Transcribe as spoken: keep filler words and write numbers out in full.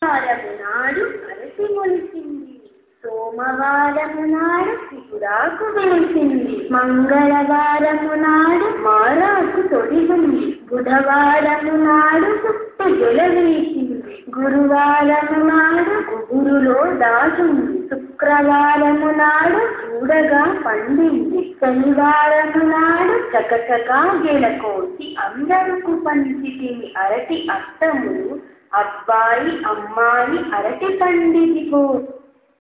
బుధవారము నాడు అరటి మొలిచింది, సోమవారము నాడు చిగురాకు వేసింది, మంగళవారము నాడు మారాకు తొడిగింది, బుధవారము నాడు పుట్ట జొల వేసింది, గురువారము నాడు గుబురులో దాచుంది, శుక్రవారము నాడు చూడగా పండింది, శనివారము నాడు చకచకా గెలకోసి అందరకు పంచితిని అరటి అత్తములు, అబ్బాయి అమ్మాయి అరటి పండిదిగో.